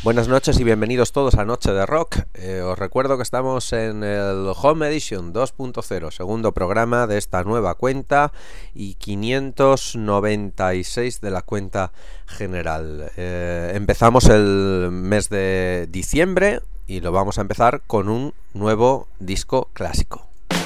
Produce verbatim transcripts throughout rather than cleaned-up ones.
Buenas noches y bienvenidos todos a Noche de Rock. Eh, os recuerdo que estamos en el Home Edition dos punto cero, segundo programa de esta nueva cuenta y quinientos noventa y seis de la cuenta general. Eh, empezamos el mes de diciembre y lo vamos a empezar con un nuevo disco clásico.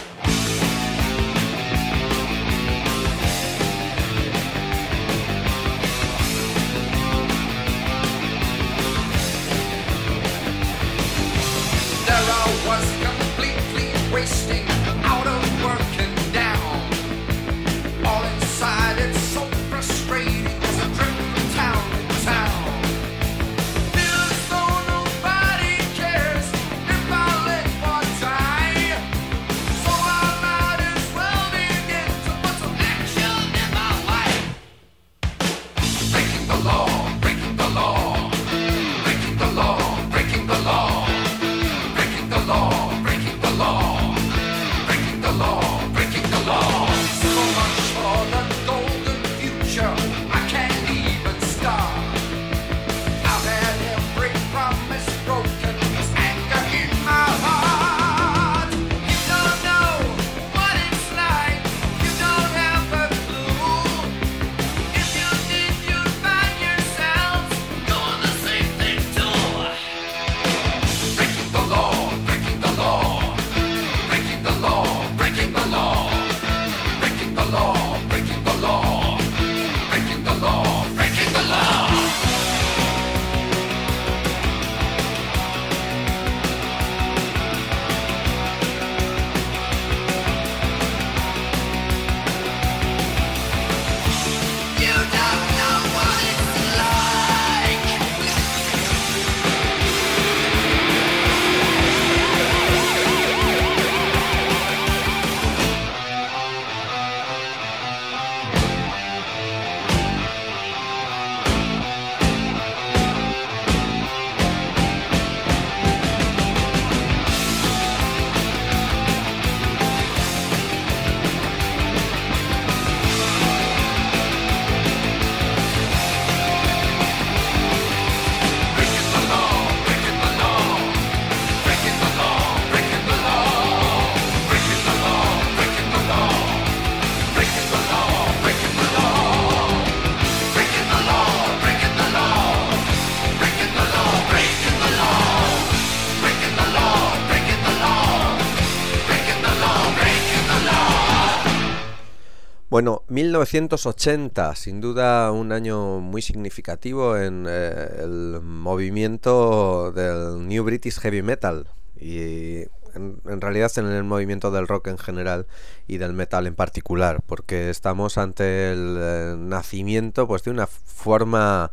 Bueno, mil novecientos ochenta, sin duda un año muy significativo en eh, el movimiento del New British Heavy Metal y en, en realidad en el movimiento del rock en general y del metal en particular, porque estamos ante el eh, nacimiento pues de una forma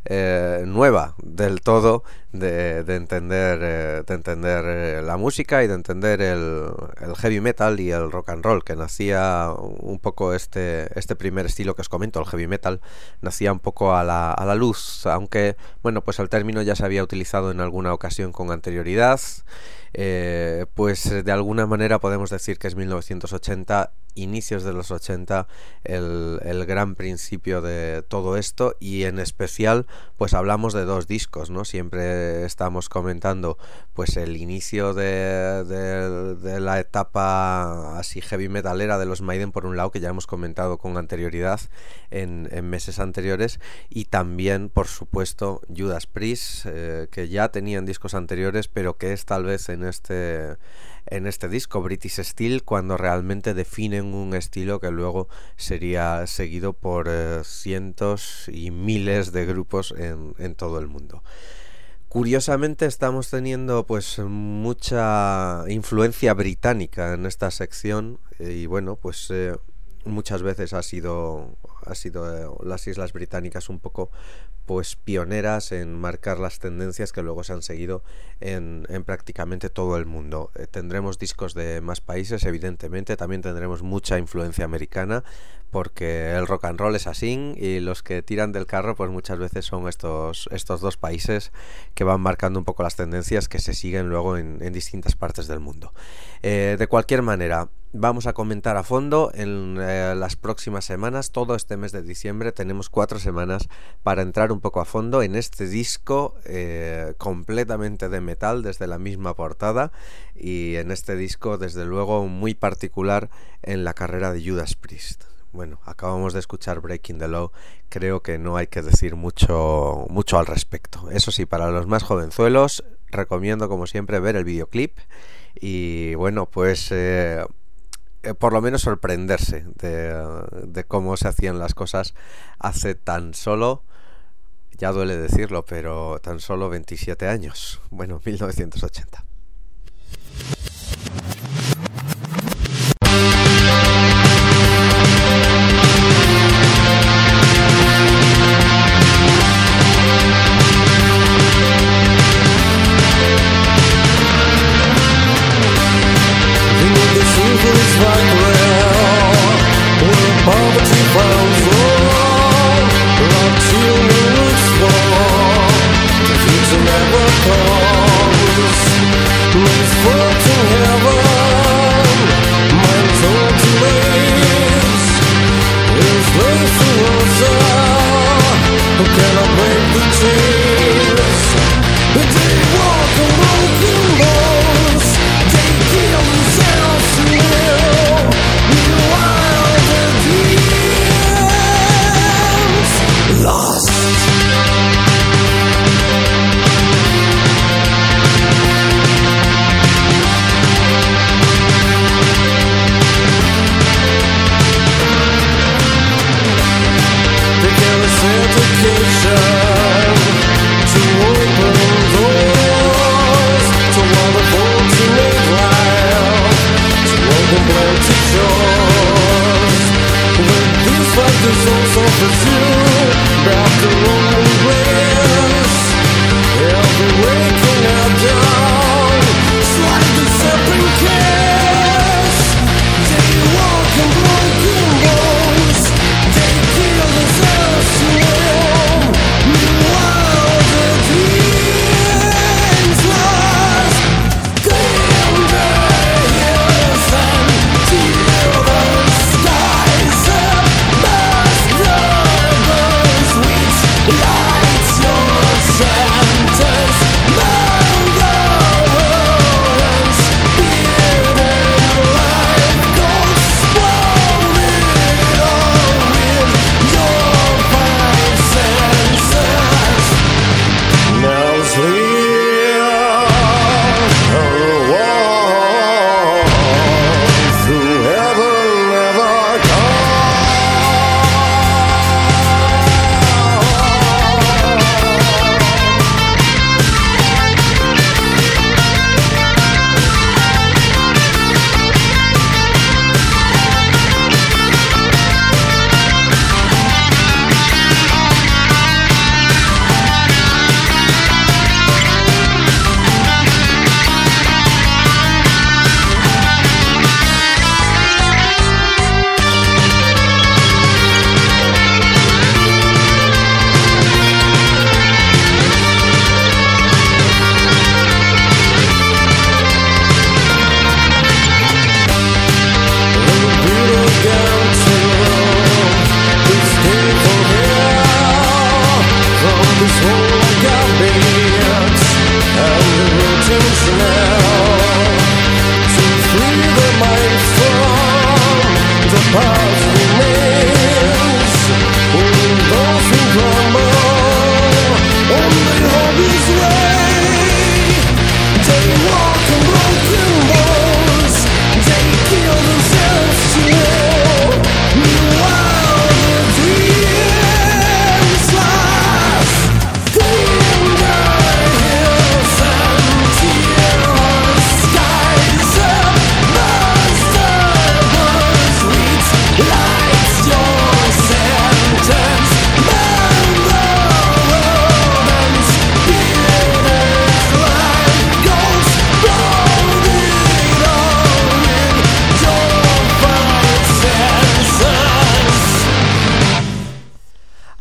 Eh, nueva del todo de, de entender eh, de entender eh, la música y de entender el, el heavy metal y el rock and roll, que nacía un poco este este primer estilo que os comento, el heavy metal, nacía un poco a la, a la luz, aunque bueno, pues el término ya se había utilizado en alguna ocasión con anterioridad. Eh, pues de alguna manera podemos decir que es mil novecientos ochenta, inicios de los ochenta, el, el gran principio de todo esto, y en especial pues hablamos de dos discos, ¿no? Siempre estamos comentando pues el inicio de, de, de la etapa así heavy metalera de los Maiden por un lado, que ya hemos comentado con anterioridad en, en meses anteriores, y también por supuesto Judas Priest, eh, que ya tenían discos anteriores, pero que es tal vez en este en este disco British Steel cuando realmente definen un estilo que luego sería seguido por eh, cientos y miles de grupos en, en todo el mundo. Curiosamente estamos teniendo pues mucha influencia británica en esta sección y bueno, pues eh, muchas veces ha sido ha sido eh, las Islas Británicas un poco pues pioneras en marcar las tendencias que luego se han seguido en, en prácticamente todo el mundo. Eh, tendremos discos de más países, evidentemente, también tendremos mucha influencia americana, porque el rock and roll es así y los que tiran del carro pues muchas veces son estos, estos dos países que van marcando un poco las tendencias que se siguen luego en, en distintas partes del mundo. Eh, de cualquier manera, vamos a comentar a fondo en eh, las próximas semanas. Todo este mes de diciembre tenemos cuatro semanas para entrar un poco a fondo en este disco eh, completamente de metal desde la misma portada, y en este disco desde luego muy particular en la carrera de Judas Priest. Bueno, acabamos de escuchar Breaking the Law, creo que no hay que decir mucho, mucho al respecto. Eso sí, para los más jovenzuelos recomiendo como siempre ver el videoclip y bueno, pues eh, eh, por lo menos sorprenderse de, de cómo se hacían las cosas hace tan solo, ya duele decirlo, pero tan solo veintisiete años, bueno, mil novecientos ochenta.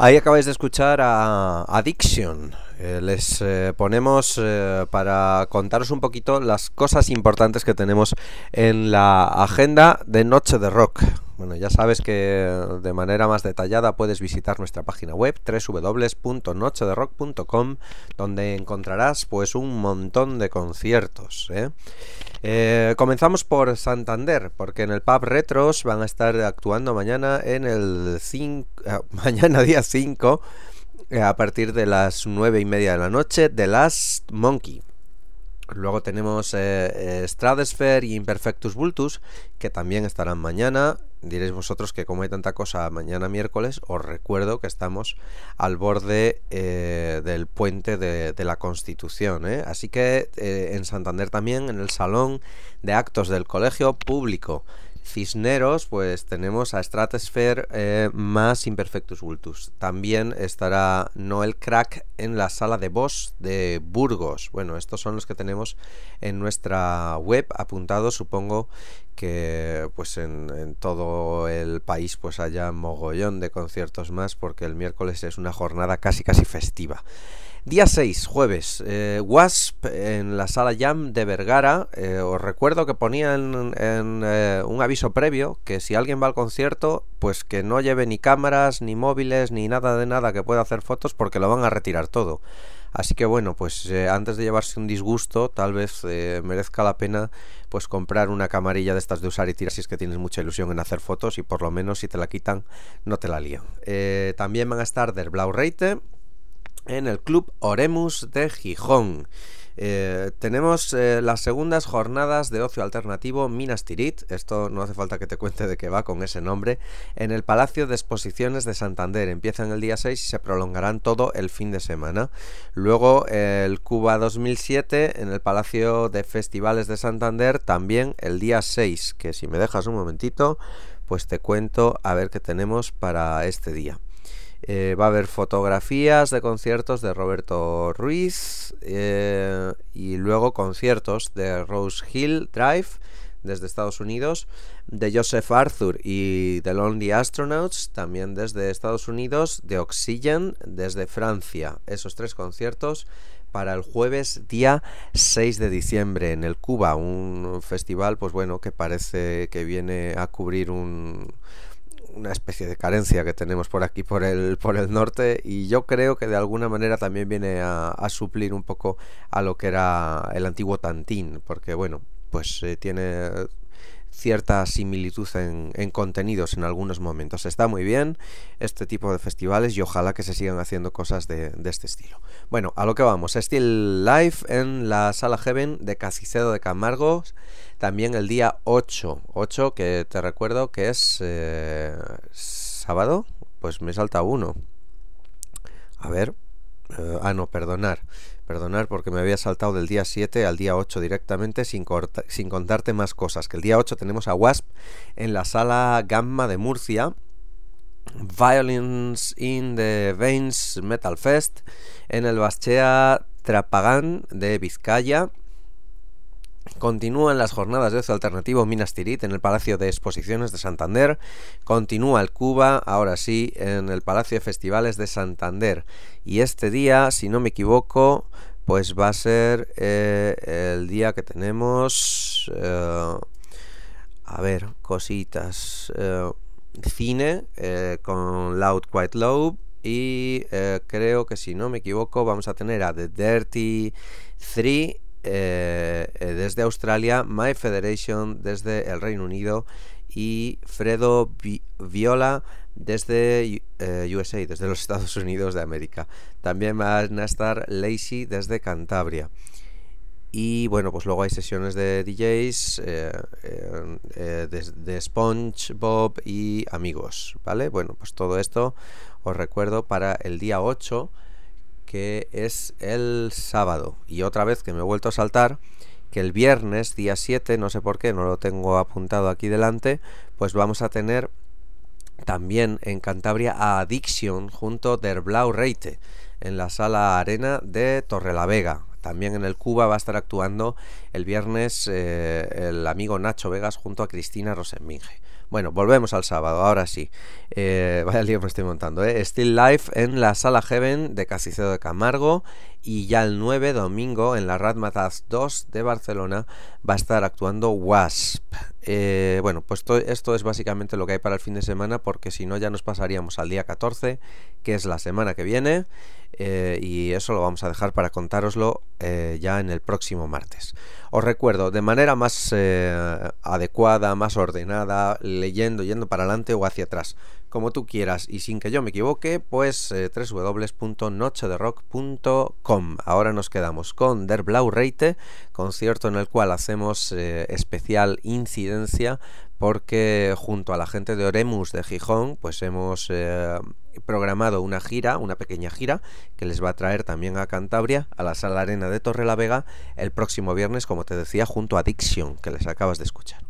Ahí acabáis de escuchar a Addiction. Eh, les eh, ponemos eh, para contaros un poquito las cosas importantes que tenemos en la agenda de Noche de Rock. Bueno, ya sabes que de manera más detallada puedes visitar nuestra página web doble u doble u doble u punto noche de rock punto com, donde encontrarás pues un montón de conciertos, ¿eh? Eh, comenzamos por Santander, porque en el pub Retros van a estar actuando mañana en el cinco, eh, mañana día cinco, eh, a partir de las nueve y media de la noche, The Last Monkey. Luego tenemos eh, eh, Stratosphere y Imperfectus Vultus, que también estarán mañana. Diréis vosotros que como hay tanta cosa mañana miércoles, os recuerdo que estamos al borde eh, del puente de, de la Constitución, ¿eh? Así que eh, en Santander también, en el Salón de Actos del Colegio Público Cisneros, pues tenemos a Stratosphere eh, más Imperfectus Vultus. También estará Noel Crack en la Sala de Voz de Burgos. Bueno, estos son los que tenemos en nuestra web apuntados. Supongo que pues en, en todo el país pues haya mogollón de conciertos más, porque el miércoles es una jornada casi casi festiva. Día seis, jueves, eh, Wasp en la Sala Jam de Vergara. Eh, os recuerdo que ponía en, en eh, un aviso previo que si alguien va al concierto, pues que no lleve ni cámaras, ni móviles, ni nada de nada que pueda hacer fotos, porque lo van a retirar todo. Así que bueno, pues eh, antes de llevarse un disgusto, tal vez eh, merezca la pena pues comprar una camarilla de estas de usar y tirar si es que tienes mucha ilusión en hacer fotos, y por lo menos si te la quitan, no te la lían. Eh, también van a estar Der Blau Reite en el Club Oremus de Gijón. Eh, tenemos eh, las segundas jornadas de ocio alternativo Minas Tirith. Esto no hace falta que te cuente de qué va con ese nombre. En el Palacio de Exposiciones de Santander. Empiezan el día seis y se prolongarán todo el fin de semana. Luego eh, el Cuba dos mil siete en el Palacio de Festivales de Santander, también el día seis, que si me dejas un momentito pues te cuento a ver qué tenemos para este día. Eh, va a haber fotografías de conciertos de Roberto Ruiz, eh, y luego conciertos de Rose Hill Drive desde Estados Unidos, de Joseph Arthur y The Lonely Astronauts también desde Estados Unidos, de Oxygen desde Francia. Esos tres conciertos para el jueves día seis de diciembre en el Cuba, un festival pues bueno que parece que viene a cubrir un una especie de carencia que tenemos por aquí por el por el norte, y yo creo que de alguna manera también viene a, a suplir un poco a lo que era el antiguo Tantín, porque bueno, pues eh, tiene cierta similitud en, en contenidos en algunos momentos. Está muy bien este tipo de festivales y ojalá que se sigan haciendo cosas de, de este estilo. Bueno, a lo que vamos. Still Live en la Sala Heaven de Cacicedo de Camargo, también el día ocho, ocho, que te recuerdo que es eh, sábado. Pues me salta uno. A ver. Uh, ah, no, perdonar. Perdonar porque me había saltado del día siete al día ocho directamente sin, corta, sin contarte más cosas. Que el día ocho tenemos a Wasp en la Sala Gamma de Murcia. Violins in the Veins Metal Fest en el Baschea Trapagán de Vizcaya. Continúan las jornadas de ocio alternativo Minas Tirith en el Palacio de Exposiciones de Santander. Continúa el Cuba, ahora sí, en el Palacio de Festivales de Santander. Y este día, si no me equivoco, pues va a ser eh, el día que tenemos... Eh, a ver, cositas... Eh, cine eh, con Loud Quite Low. Y eh, creo que si no me equivoco vamos a tener a The Dirty Three Eh, eh, desde Australia, My Federation desde el Reino Unido y Fredo Vi- Viola desde eh, U S A, desde los Estados Unidos de América. También van a estar Lacey desde Cantabria. Y bueno, pues luego hay sesiones de D Js eh, eh, eh, de, de SpongeBob y amigos, ¿vale? Bueno, pues todo esto os recuerdo para el día ocho, que es el sábado. Y otra vez que me he vuelto a saltar, que el viernes día siete, no sé por qué, no lo tengo apuntado aquí delante, pues vamos a tener también en Cantabria a Addiction junto Der Blau Reite en la Sala Arena de Torrelavega. También en el Cuba va a estar actuando el viernes eh, el amigo Nacho Vegas junto a Cristina Rosenbinge. Bueno, volvemos al sábado, ahora sí. Eh, vaya lío me estoy montando, ¿eh? Still Life en la Sala Heaven de Casicedo de Camargo. Y ya el nueve, domingo, en la Razzmatazz dos de Barcelona va a estar actuando Wasp. Eh, bueno, pues to- esto es básicamente lo que hay para el fin de semana, porque si no ya nos pasaríamos al día catorce, que es la semana que viene, eh, y eso lo vamos a dejar para contároslo eh, ya en el próximo martes. Os recuerdo, de manera más eh, adecuada, más ordenada, leyendo, yendo para adelante o hacia atrás, como tú quieras y sin que yo me equivoque, pues eh, doble u doble u doble u punto noche de rock punto com. Ahora nos quedamos con Der Blau Reite, concierto en el cual hacemos eh, especial incidencia, porque junto a la gente de Oremus de Gijón pues hemos eh, programado una gira, una pequeña gira que les va a traer también a Cantabria, a la Sala Arena de Torrelavega, el próximo viernes, como te decía, junto a Addiction, que les acabas de escuchar.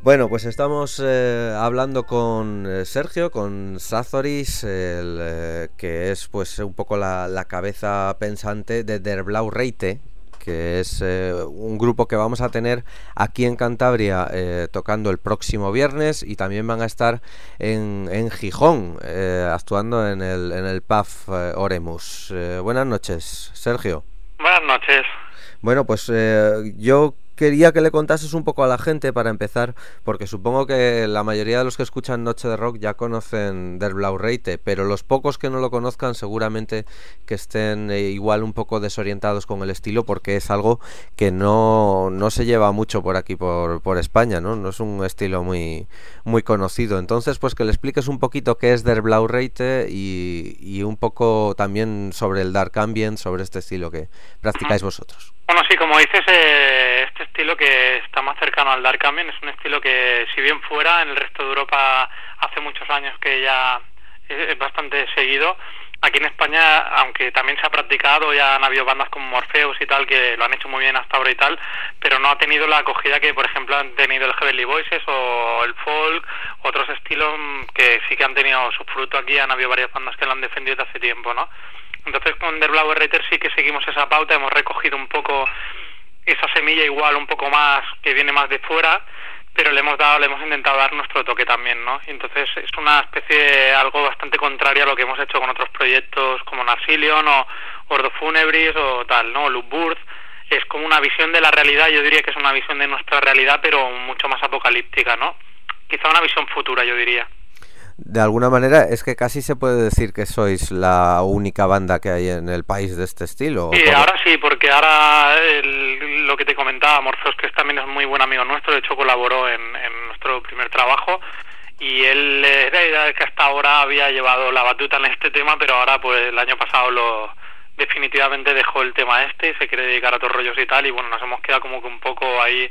Bueno, pues estamos eh, hablando con eh, Sergio, con Sazoris, el, eh, que es pues un poco la, la cabeza pensante de Der Blau Reite, que es eh, un grupo que vamos a tener aquí en Cantabria eh, tocando el próximo viernes, y también van a estar en, en Gijón eh, actuando en el, en el P A F eh, Oremus. Eh, buenas noches, Sergio. Buenas noches. Bueno, pues eh, yo quería que le contases un poco a la gente para empezar, porque supongo que la mayoría de los que escuchan Noche de Rock ya conocen Der Blau Reite, pero los pocos que no lo conozcan seguramente que estén eh, igual un poco desorientados con el estilo, porque es algo que no, no se lleva mucho por aquí, por, por España, ¿no? No es un estilo muy, muy conocido. Entonces, pues que le expliques un poquito qué es Der Blau Reite y, y un poco también sobre el Dark Ambient, sobre este estilo que practicáis vosotros. Bueno, sí, como dices, eh, este estilo que está más cercano al Dark Ambient es un estilo que, si bien fuera, en el resto de Europa hace muchos años que ya es bastante seguido. Aquí en España, aunque también se ha practicado, ya han habido bandas como Morpheus y tal que lo han hecho muy bien hasta ahora y tal, pero no ha tenido la acogida que, por ejemplo, han tenido el Heavenly Voices o el folk, otros estilos que sí que han tenido su fruto aquí. Han habido varias bandas que lo han defendido desde hace tiempo, ¿no? Entonces con Der Blau Reite sí que seguimos esa pauta, hemos recogido un poco esa semilla igual, un poco más, que viene más de fuera, pero le hemos dado, le hemos intentado dar nuestro toque también, ¿no? Entonces es una especie de algo bastante contrario a lo que hemos hecho con otros proyectos como Narsilion o Ordo Funebris o tal, ¿no? Loopburst. Es como una visión de la realidad, yo diría que es una visión de nuestra realidad, pero mucho más apocalíptica, ¿no? Quizá una visión futura, yo diría. De alguna manera es que casi se puede decir que sois la única banda que hay en el país de este estilo. Sí, ahora sí, porque ahora el, lo que te comentaba, Morpheus, que también es muy buen amigo nuestro, de hecho colaboró en, en nuestro primer trabajo, y él era el que hasta ahora había llevado la batuta en este tema, pero ahora pues el año pasado lo definitivamente dejó el tema este y se quiere dedicar a otros rollos y tal, y bueno, nos hemos quedado como que un poco ahí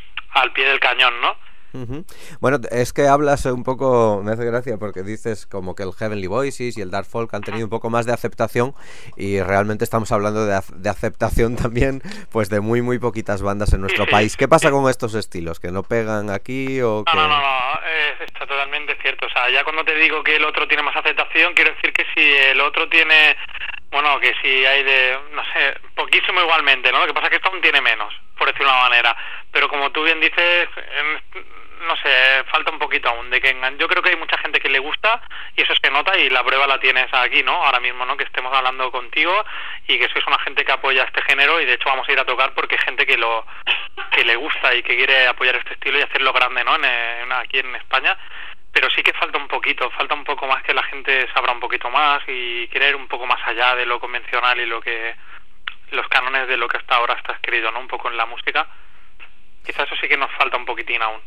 al pie del cañón, ¿no? Uh-huh. Bueno, es que hablas un poco, me hace gracia porque dices como que el Heavenly Voices y el Dark Folk han tenido un poco más de aceptación, y realmente estamos hablando de, de aceptación también pues de muy muy poquitas bandas en nuestro país. ¿Qué pasa con estos estilos? ¿Que no pegan aquí o que...? No, no, no, no. Es, está totalmente cierto. O sea, ya cuando te digo que el otro tiene más aceptación, quiero decir que si el otro tiene, bueno, que si hay de, no sé, poquísimo igualmente, ¿no? Lo que pasa es que esto aún tiene menos, por decirlo de una manera. Pero como tú bien dices, en, no sé, falta un poquito aún de que engan... Yo creo que hay mucha gente que le gusta y eso se nota, y la prueba la tienes aquí, ¿no? Ahora mismo, ¿no? Que estemos hablando contigo y que sois una gente que apoya este género, y de hecho vamos a ir a tocar porque hay gente que lo que le gusta y que quiere apoyar este estilo y hacerlo grande, ¿no? En, en, aquí en España. Pero sí que falta un poquito, falta un poco más, que la gente sabrá un poquito más y quiere ir un poco más allá de lo convencional y lo que los cánones de lo que hasta ahora está escrito, ¿no? Un poco en la música. Quizás eso sí que nos falta un poquitín aún.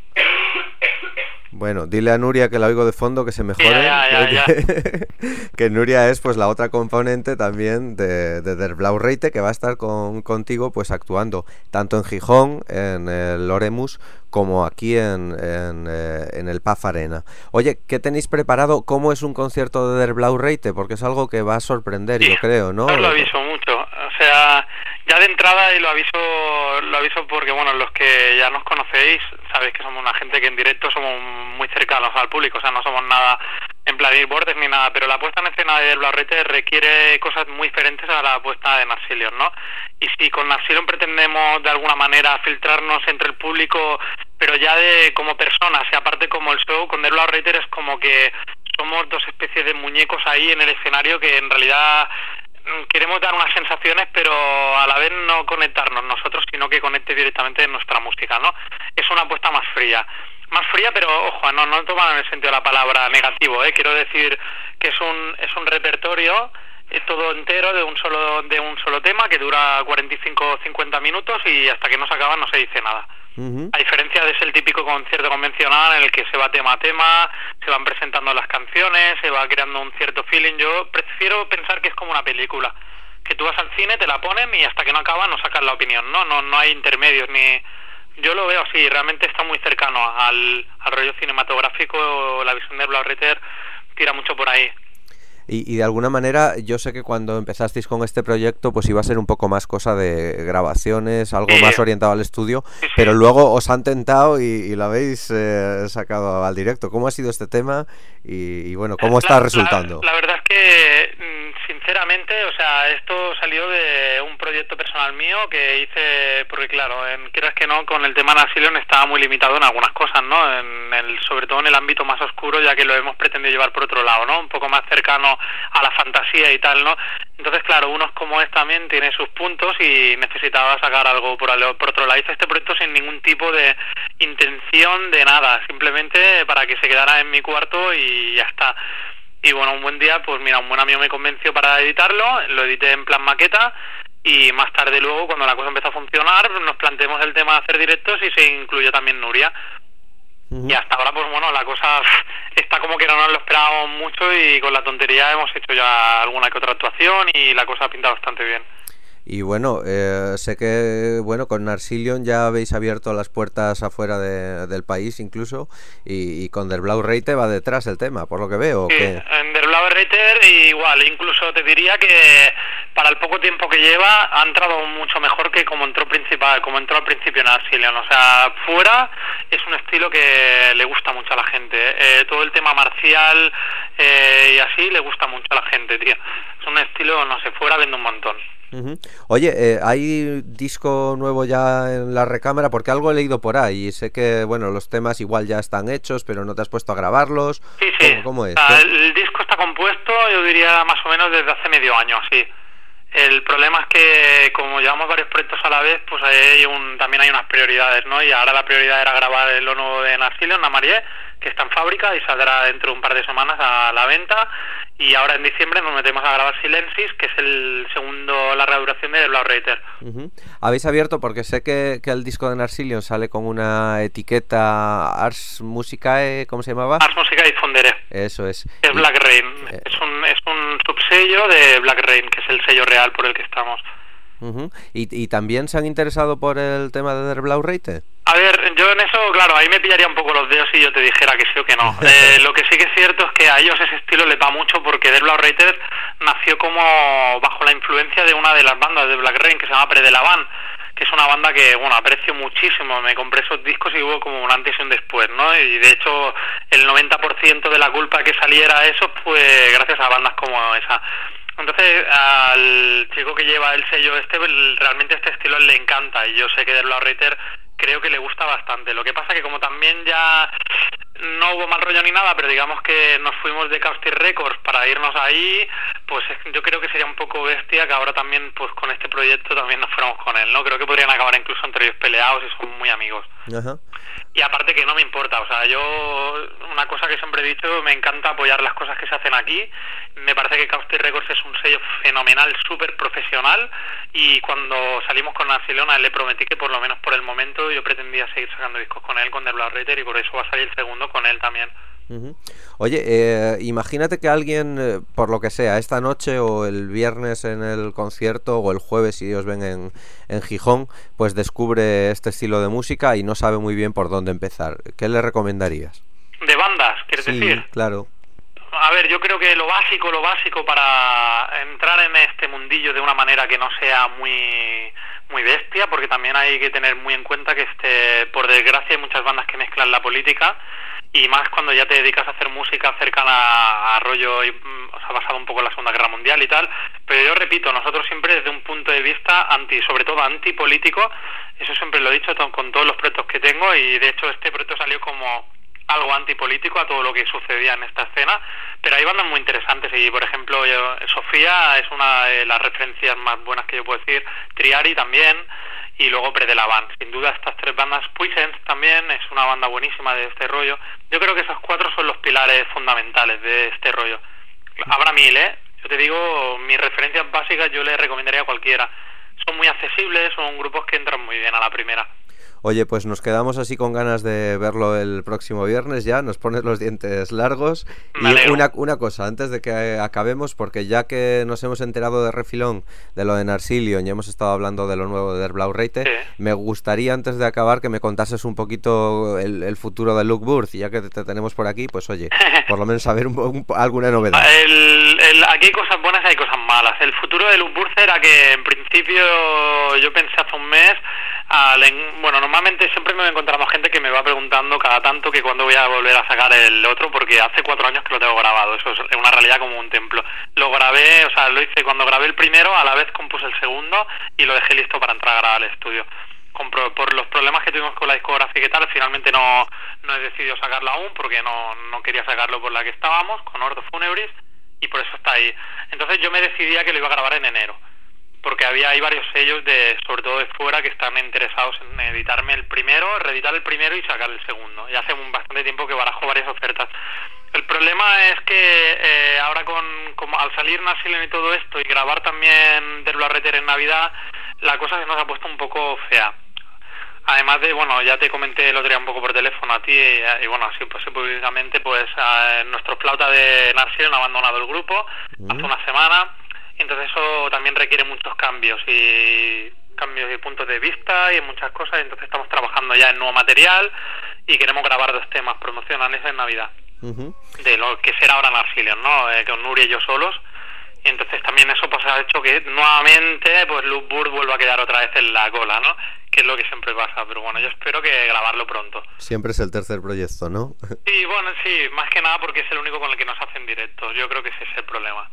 Bueno, dile a Nuria, que la oigo de fondo, que se mejore. Ya, ya, ya, ya. Que Nuria es pues la otra componente también de, de Der Blau Reite, que va a estar con, contigo pues actuando tanto en Gijón, en el Oremus, como aquí en, en, eh, en el P A F Arena. Oye, ¿qué tenéis preparado? ¿Cómo es un concierto de Der Blau Reite? Porque es algo que va a sorprender, sí, yo creo, ¿no? Os lo aviso mucho. O sea, ya de entrada, y lo aviso, lo aviso porque, bueno, los que ya nos conocéis, sabéis que somos una gente que en directo somos muy cercanos al público, o sea, no somos nada en plan ir bordes ni nada, pero la puesta en escena de Der Blau Reite requiere cosas muy diferentes a la puesta de Narsilion, ¿no? Y si con Narsilion pretendemos de alguna manera filtrarnos entre el público, pero ya de como personas, y aparte como el show, con Der Blau Reite es como que somos dos especies de muñecos ahí en el escenario que en realidad queremos dar unas sensaciones, pero a la vez no conectarnos nosotros, sino que conecte directamente en nuestra música, ¿no? Es una apuesta más fría. Más fría, pero ojo, no no toman en el sentido de la palabra negativo, ¿eh? Quiero decir que es un es un repertorio es todo entero de un solo de un solo tema que dura cuarenta y cinco o cincuenta minutos, y hasta que no se acaba no se dice nada. Uh-huh. A diferencia de ser el típico concierto convencional en el que se va tema a tema, se van presentando las canciones, se va creando un cierto feeling. Yo prefiero pensar que es como una película, que tú vas al cine, te la ponen y hasta que no acaba no sacas la opinión, ¿no? No no hay intermedios ni... Yo lo veo así, realmente está muy cercano al, al rollo cinematográfico. La visión de Blau Reite tira mucho por ahí. Y, y de alguna manera yo sé que cuando empezasteis con este proyecto pues iba a ser un poco más cosa de grabaciones, algo Sí, más orientado al estudio, sí, sí. pero luego os han tentado y, y lo habéis eh, sacado al directo. ¿Cómo ha sido este tema? Y, y bueno, ¿cómo está La, resultando? la, la verdad es que, sinceramente, o sea, esto salió de un proyecto personal mío que hice, porque claro, en, quieras que no, con el tema Nasilion estaba muy limitado en algunas cosas, ¿no? En el, sobre todo en el ámbito más oscuro, ya que lo hemos pretendido llevar por otro lado, ¿no? Un poco más cercano a la fantasía y tal, ¿no? Entonces, claro, unos como es también tiene sus puntos y necesitaba sacar algo por, por otro lado. Hice este proyecto sin ningún tipo de intención de nada, simplemente para que se quedara en mi cuarto y ya está. Y bueno, un buen día, pues mira, un buen amigo me convenció para editarlo, lo edité en plan maqueta y más tarde luego, cuando la cosa empezó a funcionar, nos planteamos el tema de hacer directos y se incluyó también Nuria. Uh-huh. Y hasta ahora, pues bueno, la cosa está como que no nos lo esperábamos mucho y con la tontería hemos hecho ya alguna que otra actuación y la cosa pinta bastante bien. Y bueno, eh, sé que bueno con Nasilion ya habéis abierto las puertas afuera de, del país incluso, y, y con Der Blaue Reiter va detrás el tema, por lo que veo. Sí, ¿qué? En Der Blaue Reiter igual, incluso te diría que para el poco tiempo que lleva ha entrado mucho mejor que como entró principal, como entró al principio Nasilion. O sea, fuera es un estilo que le gusta mucho a la gente. Eh, todo el tema marcial eh, y así le gusta mucho a la gente, tío. Es un estilo, no sé, fuera vende un montón. Uh-huh. Oye, eh, ¿hay disco nuevo ya en la recámara? Porque algo he leído por ahí y sé que, bueno, los temas igual ya están hechos, pero no te has puesto a grabarlos. Sí, sí. ¿Cómo, cómo es? O sea, el disco está compuesto, yo diría, más o menos desde hace medio año, así. El problema es que, como llevamos varios proyectos a la vez, pues hay un, también hay unas prioridades, ¿no? Y ahora la prioridad era grabar lo nuevo de Nasilion, Namarie, que está en fábrica y saldrá dentro de un par de semanas a la venta. Y ahora en diciembre nos metemos a grabar Silensis, que es el segundo larga duración de Der Blaue Reiter. Uh-huh. ¿Habéis abierto? Porque sé que, que el disco de Nasilion sale con una etiqueta Ars Musicae, ¿cómo se llamaba? Ars Musicae Diffondere. Eso es. Es y, Black Rain. Eh, es un es un subsello de Black Rain, que es el sello real por el que estamos. Uh-huh. ¿Y, ¿Y también se han interesado por el tema de Der Blaue Reiter? A ver, yo en eso, claro, ahí me pillaría un poco los dedos si yo te dijera que sí o que no. Eh, lo que sí que es cierto es que a ellos ese estilo les va mucho porque Der Blaue Reiter nació como bajo la influencia de una de las bandas de Black Rain que se llama Pre de la Van, que es una banda que, bueno, aprecio muchísimo. Me compré esos discos y hubo como un antes y un después, ¿no? Y de hecho el noventa por ciento de la culpa que saliera eso fue gracias a bandas como esa. Entonces al chico que lleva el sello este, realmente este estilo le encanta y yo sé que Der Blaue Reiter creo que le gusta bastante. Lo que pasa que como también ya no hubo mal rollo ni nada, pero digamos que nos fuimos de Caustic Records para irnos ahí, pues yo creo que sería un poco bestia que ahora también pues con este proyecto también nos fuéramos con él, ¿no? Creo que podrían acabar incluso entre ellos peleados y son muy amigos. Ajá. Y aparte que no me importa, o sea, yo una cosa que siempre he dicho, me encanta apoyar las cosas que se hacen aquí. Me parece que Caustic Records es un sello fenomenal, súper profesional, y cuando salimos con Nasilion le prometí que por lo menos por el momento yo pretendía seguir sacando discos con él, con Der Blaue Reiter, y por eso va a salir el segundo con él también. Uh-huh. Oye, eh, imagínate que alguien, eh, por lo que sea, esta noche o el viernes en el concierto o el jueves si os ven en, en Gijón, pues descubre este estilo de música y no sabe muy bien por dónde empezar. ¿Qué le recomendarías? ¿De bandas, quieres sí, decir? Claro. A ver, yo creo que lo básico, lo básico para entrar en este mundillo de una manera que no sea muy muy bestia, porque también hay que tener muy en cuenta que este, por desgracia hay muchas bandas que mezclan la política, y más cuando ya te dedicas a hacer música cercana a rollo, o sea, basado un poco en la Segunda Guerra Mundial y tal. Pero yo repito, nosotros siempre desde un punto de vista anti, sobre todo antipolítico, eso siempre lo he dicho con todos los proyectos que tengo, y de hecho este proyecto salió como algo antipolítico a todo lo que sucedía en esta escena, pero hay bandas muy interesantes y por ejemplo yo, Sofía es una de las referencias más buenas que yo puedo decir, Triari también, y luego Pre de la Van. Sin duda estas tres bandas, Puissance también es una banda buenísima de este rollo. Yo creo que esos cuatro son los pilares fundamentales de este rollo. Habrá mil, ¿eh? Yo te digo, mis referencias básicas yo les recomendaría a cualquiera. Son muy accesibles, son grupos que entran muy bien a la primera. Oye, pues nos quedamos así con ganas de verlo el próximo viernes ya, nos pones los dientes largos. Y una, una cosa, antes de que acabemos, porque ya que nos hemos enterado de refilón de lo de Narsilion y hemos estado hablando de lo nuevo de Der Blau Reiter, sí. me gustaría antes de acabar que me contases un poquito el, el futuro de Luke Burth, y ya que te tenemos por aquí, pues oye, por lo menos saber un, un, alguna novedad. El, el, aquí hay cosas buenas y hay cosas malas. El futuro de Luke Burth era que en principio yo pensé hace un mes, al, bueno, normalmente siempre me voy encontrando gente que me va preguntando cada tanto que cuándo voy a volver a sacar el otro, porque hace cuatro años que lo tengo grabado, eso es una realidad como un templo. Lo grabé, o sea, lo hice cuando grabé el primero, a la vez compuse el segundo y lo dejé listo para entrar a grabar al estudio. Compro, por los problemas que tuvimos con la discográfica y tal, finalmente no, no he decidido sacarlo aún, porque no, no quería sacarlo por la que estábamos, con Ordo Funebris, y por eso está ahí. Entonces yo me decidía que lo iba a grabar en enero, porque había hay varios sellos, de sobre todo de fuera, que están interesados en editarme el primero, reeditar el primero y sacar el segundo. Y hace un bastante tiempo que barajo varias ofertas. El problema es que eh, ahora con como al salir Narsilion y todo esto, y grabar también Der Blau Reiter en Navidad, la cosa se nos ha puesto un poco fea. Además de, bueno, ya te comenté el otro día un poco por teléfono a ti, y, y bueno, así pues públicamente, pues eh, nuestro flauta de Narsilion ha abandonado el grupo mm. hace una semana. Entonces eso también requiere muchos cambios y cambios de puntos de vista y en muchas cosas. Entonces estamos trabajando ya en nuevo material y queremos grabar dos temas promocionales en Navidad, uh-huh. de lo que será ahora Narsilion, ¿no? Eh, con Nuri y yo solos. Y entonces también eso pues ha hecho que nuevamente pues Luke Burth vuelva a quedar otra vez en la cola, ¿no? Que es lo que siempre pasa, pero bueno, yo espero que grabarlo pronto. Siempre es el tercer proyecto, ¿no? Sí, bueno, sí, más que nada porque es el único con el que nos hacen directos. Yo creo que ese es el problema.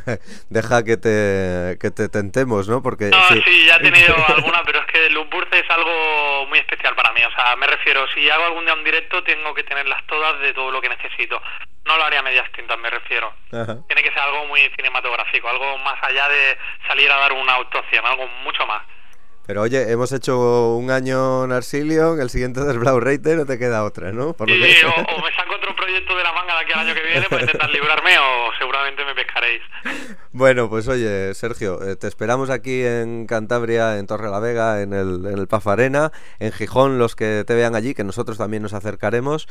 Deja que te que te tentemos, ¿no? Porque no, sí, sí ya he tenido alguna, pero es que Luke Burth es algo muy especial para mí. O sea, me refiero, si hago algún día un directo, tengo que tenerlas todas de todo lo que necesito. No lo haría a medias tintas, me refiero. Ajá. Tiene que ser algo muy cinematográfico, algo más allá de salir a dar una autopsia, algo mucho más. Pero oye, hemos hecho un año Narsilion, el siguiente Der Blau Reiter, no te queda otra, ¿no? Por sí, lo que... o, o me saco otro proyecto de la manga de aquí al año que viene para intentar librarme, o seguramente me pescaréis. Bueno, pues oye, Sergio, eh, te esperamos aquí en Cantabria, en Torrelavega, en el, en el Paf Arena, en Gijón, los que te vean allí, que nosotros también nos acercaremos,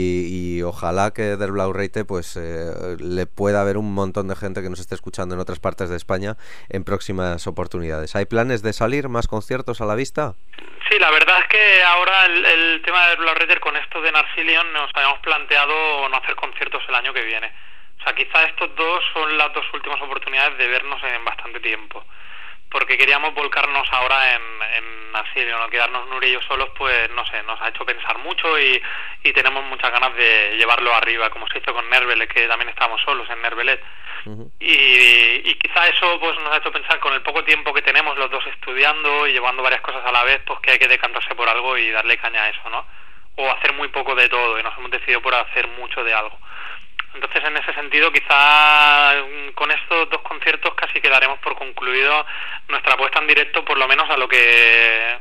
y, y ojalá que Der Blau Reiter pues eh, le pueda haber un montón de gente que nos esté escuchando en otras partes de España en próximas oportunidades. ¿Hay planes de salir más con conciertos a la vista? Sí, la verdad es que ahora el, el tema de Blau Reiter, con esto de Narsilion, nos habíamos planteado no hacer conciertos el año que viene. O sea, quizá estos dos son las dos últimas oportunidades de vernos en bastante tiempo, porque queríamos volcarnos ahora en, en Narsilion, no quedarnos Nuri y yo solos, pues no sé, nos ha hecho pensar mucho y, y tenemos muchas ganas de llevarlo arriba, como se hizo con Nervelet, que también estábamos solos en Nervelet. Uh-huh. y, y quizá eso pues nos ha hecho pensar, con el poco tiempo que tenemos los dos estudiando y llevando varias cosas a la vez, pues que hay que decantarse por algo y darle caña a eso, ¿no? O hacer muy poco de todo, y nos hemos decidido por hacer mucho de algo. Entonces, en ese sentido, quizá con estos dos conciertos casi quedaremos por concluido nuestra apuesta en directo, por lo menos a lo que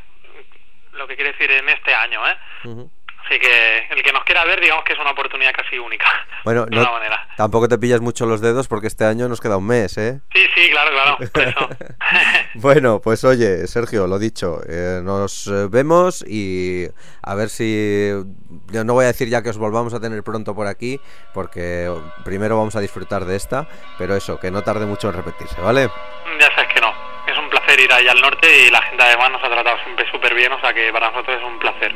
lo que quiere decir en este año, ¿eh? Uh-huh. Así que el que nos quiera ver, digamos que es una oportunidad casi única. Bueno, de no, manera. Tampoco te pillas mucho los dedos, porque este año nos queda un mes, ¿eh? Sí, sí, claro, claro, por eso. Bueno, pues oye, Sergio, lo dicho, eh, nos vemos y a ver si... Yo no voy a decir ya que os volvamos a tener pronto por aquí, porque primero vamos a disfrutar de esta, pero eso, que no tarde mucho en repetirse, ¿vale? Ya sabes que no. Es un placer ir ahí al norte y la gente además nos ha tratado siempre súper bien, o sea que para nosotros es un placer.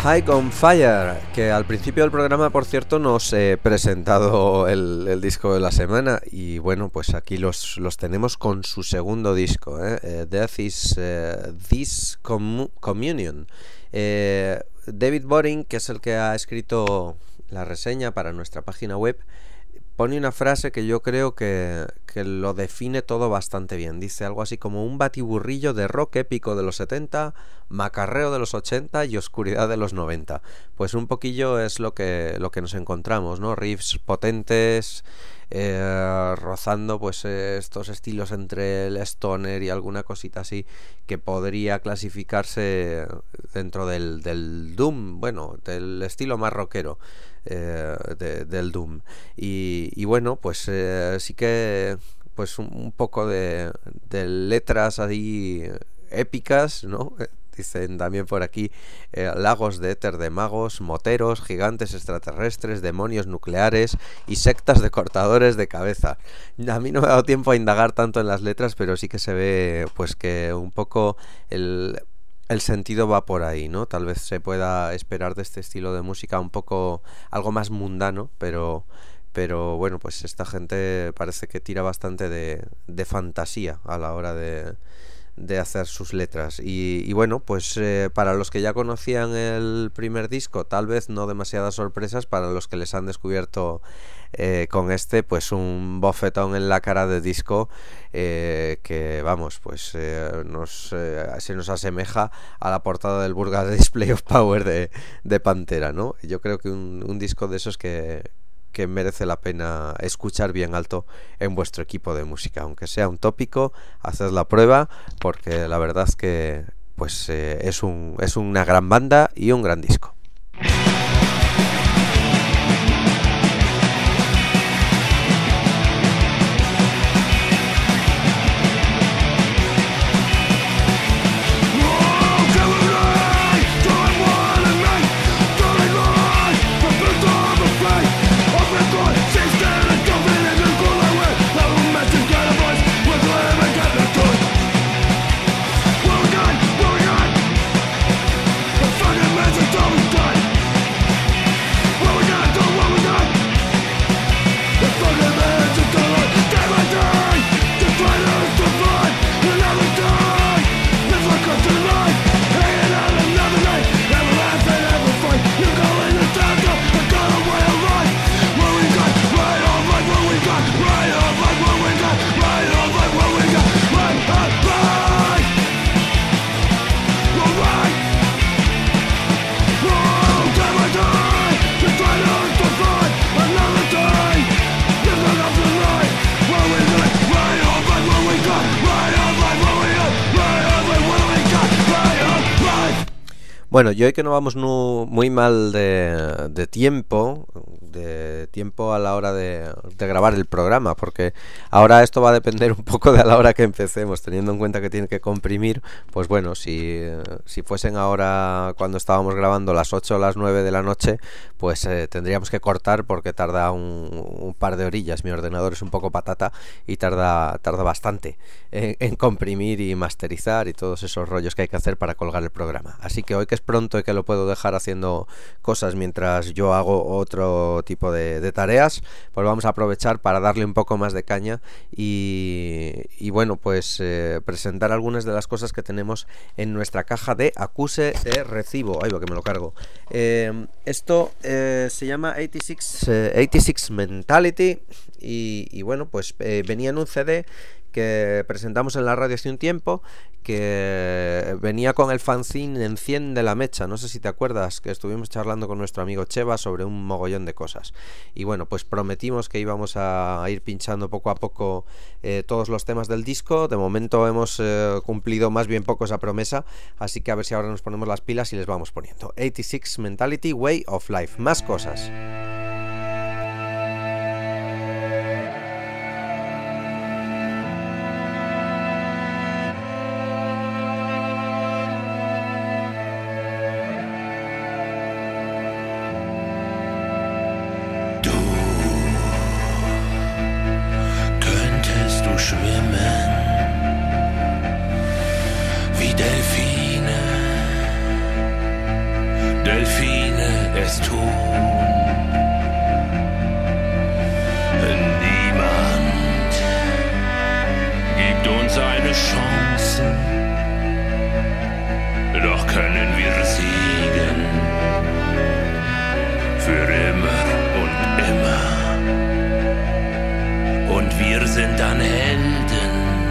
High on Fire, que al principio del programa, por cierto, nos he presentado el, el disco de la semana y bueno, pues aquí los, los tenemos con su segundo disco, ¿eh? Eh, Death is uh, This Com- Communion. Eh, David Boring, que es el que ha escrito la reseña para nuestra página web, pone una frase que yo creo que, que lo define todo bastante bien. Dice algo así como un batiburrillo de rock épico de los setenta, macarreo de los ochenta y oscuridad de los noventa. Pues un poquillo es lo que, lo que nos encontramos, ¿no? Riffs potentes, eh, rozando pues eh, estos estilos entre el stoner y alguna cosita así que podría clasificarse dentro del, del doom, bueno, del estilo más rockero. Eh, de, del Doom y, y bueno pues eh, sí que pues un, un poco de, de letras ahí épicas, ¿no? Dicen también por aquí eh, lagos de éter de magos, moteros, gigantes extraterrestres, demonios nucleares y sectas de cortadores de cabeza. A mí no me ha dado tiempo a indagar tanto en las letras, pero sí que se ve pues que un poco el El sentido va por ahí, ¿no? Tal vez se pueda esperar de este estilo de música un poco algo más mundano, pero, pero bueno, pues esta gente parece que tira bastante de, de fantasía a la hora de, de hacer sus letras. Y, y bueno, pues eh, para los que ya conocían el primer disco, tal vez no demasiadas sorpresas. Para los que les han descubierto eh, con este, pues un bofetón en la cara de disco eh, que vamos, pues eh, nos, eh, se nos asemeja a la portada del Vulgar Display of Power de, de Pantera, ¿no? Yo creo que un, un disco de esos que que merece la pena escuchar bien alto en vuestro equipo de música, aunque sea un tópico, haced la prueba, porque la verdad es que pues eh, es un es una gran banda y un gran disco. Bueno, y hoy que no vamos nu, muy mal de, de tiempo, de tiempo a la hora de, de grabar el programa, porque ahora esto va a depender un poco de a la hora que empecemos, teniendo en cuenta que tiene que comprimir. Pues bueno, si, si fuesen ahora cuando estábamos grabando las ocho o las nueve de la noche, pues eh, tendríamos que cortar porque tarda un, un par de orillas. Mi ordenador es un poco patata y tarda, tarda bastante en, en comprimir y masterizar y todos esos rollos que hay que hacer para colgar el programa. Así que hoy que es pronto y que lo puedo dejar haciendo cosas mientras yo hago otro tipo de, de tareas, pues vamos a aprovechar para darle un poco más de caña y, y bueno, pues eh, presentar algunas de las cosas que tenemos en nuestra caja de acuse de recibo. Ay, que me lo cargo. Eh, esto eh, se llama ochenta y seis, eh, ochenta y seis Mentality y, y bueno, pues eh, venía en un C D que presentamos en la radio hace un tiempo, que venía con el fanzine Enciende la Mecha. No sé si te acuerdas que estuvimos charlando con nuestro amigo Cheva sobre un mogollón de cosas. Y bueno, pues prometimos que íbamos a ir pinchando poco a poco eh, todos los temas del disco. De momento hemos eh, cumplido más bien poco esa promesa, así que a ver si ahora nos ponemos las pilas y les vamos poniendo. ochenta y seis Mentality, Way of Life. Más cosas. Delfine, viele es tun. Niemand gibt uns eine Chance, doch können wir siegen für immer und immer. Und wir sind dann Helden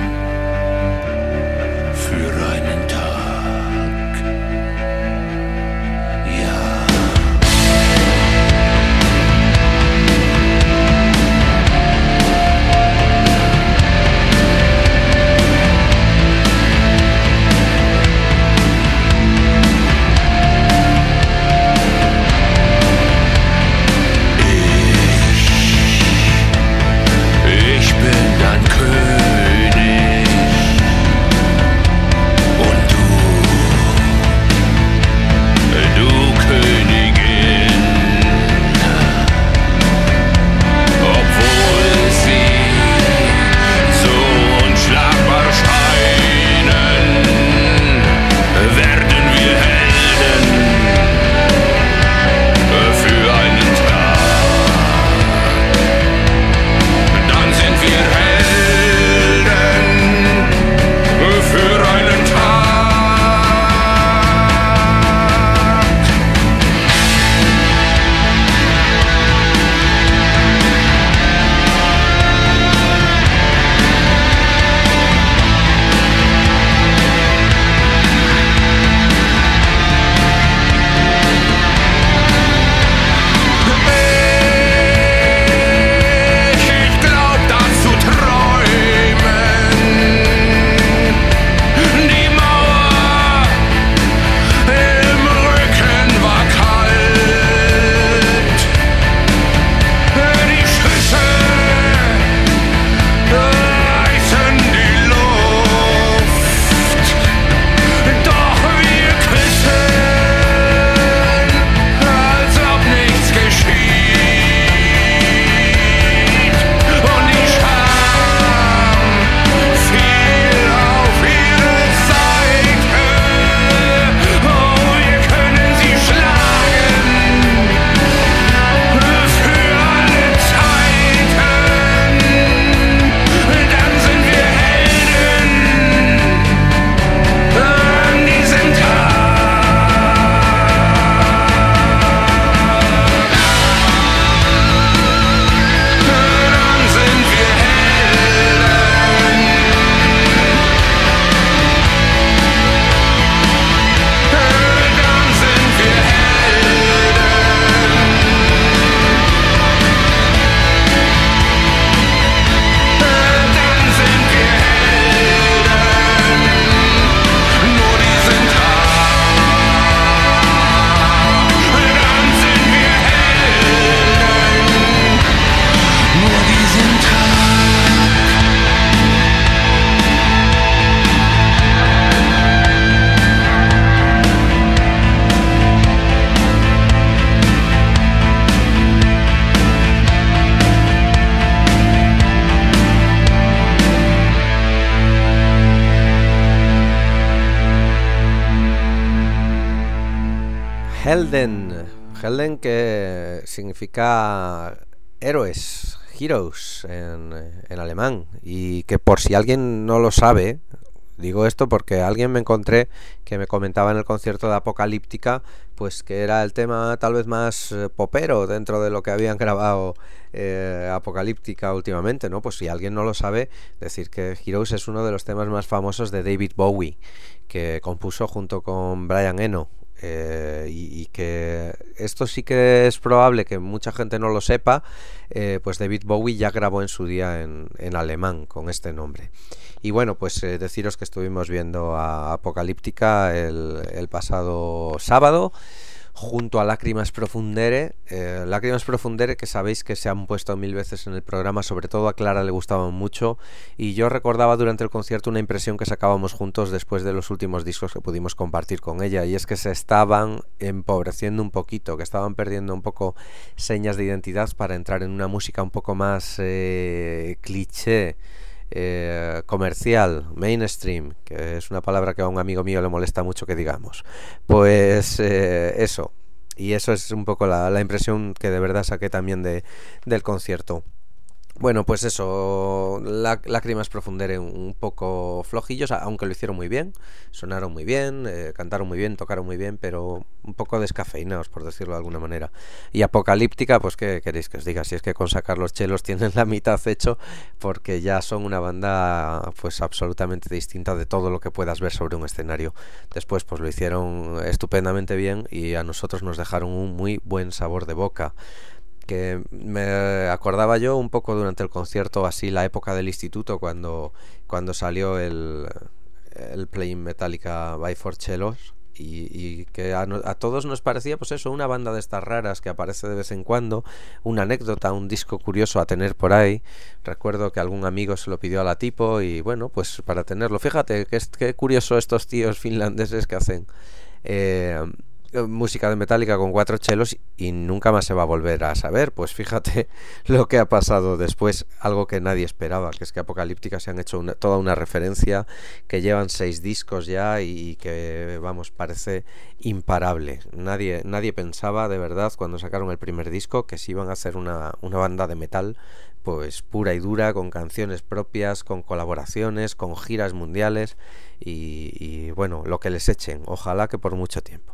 für einen Tag. Helden, Helden que significa héroes, heroes en, en alemán, y que por si alguien no lo sabe, digo esto porque alguien me encontré que me comentaba en el concierto de Apocalíptica pues que era el tema tal vez más eh, popero dentro de lo que habían grabado eh, Apocalíptica últimamente, ¿no? Pues si alguien no lo sabe, decir que Heroes es uno de los temas más famosos de David Bowie, que compuso junto con Brian Eno. Eh, y, y que esto sí que es probable que mucha gente no lo sepa, eh, pues David Bowie ya grabó en su día en, en alemán con este nombre. Y bueno, pues eh, deciros que estuvimos viendo a Apocalíptica el, el pasado sábado junto a Lágrimas Profundere, eh, Lágrimas Profundere que sabéis que se han puesto mil veces en el programa, sobre todo a Clara le gustaban mucho, y yo recordaba durante el concierto una impresión que sacábamos juntos después de los últimos discos que pudimos compartir con ella, y es que se estaban empobreciendo un poquito, que estaban perdiendo un poco señas de identidad para entrar en una música un poco más eh, cliché, Eh, comercial, mainstream, que es una palabra que a un amigo mío le molesta mucho que digamos. Pues eh, eso, y eso es un poco la, la impresión que de verdad saqué también de, del concierto. Bueno, pues eso, la, Lágrimas Profundere un poco flojillos, aunque lo hicieron muy bien, sonaron muy bien, eh, cantaron muy bien, tocaron muy bien, pero un poco descafeinados, por decirlo de alguna manera. Y Apocalíptica, pues qué queréis que os diga, si es que con sacar los chelos tienen la mitad hecho, porque ya son una banda pues absolutamente distinta de todo lo que puedas ver sobre un escenario. Después pues lo hicieron estupendamente bien y a nosotros nos dejaron un muy buen sabor de boca, que me acordaba yo un poco durante el concierto, así la época del instituto, cuando, cuando salió el, el Playing Metallica by Four Cellos, y, y que a, a todos nos parecía pues eso, una banda de estas raras que aparece de vez en cuando, una anécdota, un disco curioso a tener por ahí. Recuerdo que algún amigo se lo pidió a la tipo y bueno, pues para tenerlo, fíjate que es que curioso estos tíos finlandeses que hacen eh, música de Metallica con cuatro chelos y nunca más se va a volver a saber. Pues fíjate lo que ha pasado después, algo que nadie esperaba, que es que Apocalíptica se han hecho una, toda una referencia, que llevan seis discos ya y que, vamos, parece imparable. Nadie, nadie pensaba de verdad cuando sacaron el primer disco que se iban a hacer una, una banda de metal pues pura y dura, con canciones propias, con colaboraciones, con giras mundiales y, y bueno, lo que les echen, ojalá que por mucho tiempo.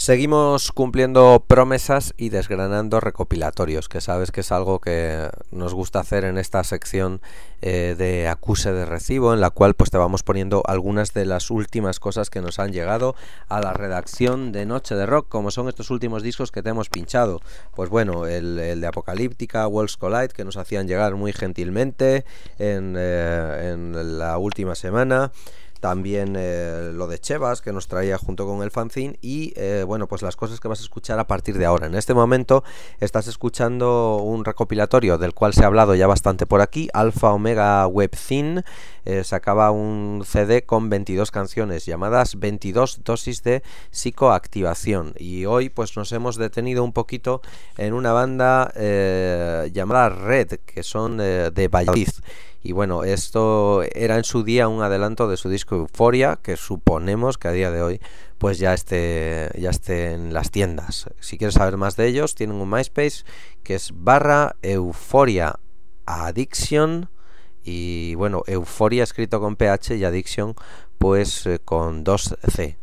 Seguimos cumpliendo promesas y desgranando recopilatorios, que sabes que es algo que nos gusta hacer en esta sección eh, de acuse de recibo, en la cual pues te vamos poniendo algunas de las últimas cosas que nos han llegado a la redacción de Noche de Rock, como son estos últimos discos que te hemos pinchado. Pues bueno, el, el de Apocalíptica, Worlds Collide, que nos hacían llegar muy gentilmente en, eh, en la última semana. También eh, lo de Chevas, que nos traía junto con el fanzine. Y eh, bueno, pues las cosas que vas a escuchar a partir de ahora. En este momento estás escuchando un recopilatorio del cual se ha hablado ya bastante por aquí, Alpha Omega Webzine. eh, Sacaba un C D con veintidós canciones llamadas veintidós dosis de psicoactivación. Y hoy pues nos hemos detenido un poquito en una banda eh, llamada Red, que son eh, de Valladolid. Y bueno, esto era en su día un adelanto de su disco Euphoria, que suponemos que a día de hoy pues ya esté, ya esté en las tiendas. Si quieres saber más de ellos, tienen un MySpace que es barra Euphoria Addiction. Y bueno, Euphoria escrito con P H y Addiction pues eh, con dos C.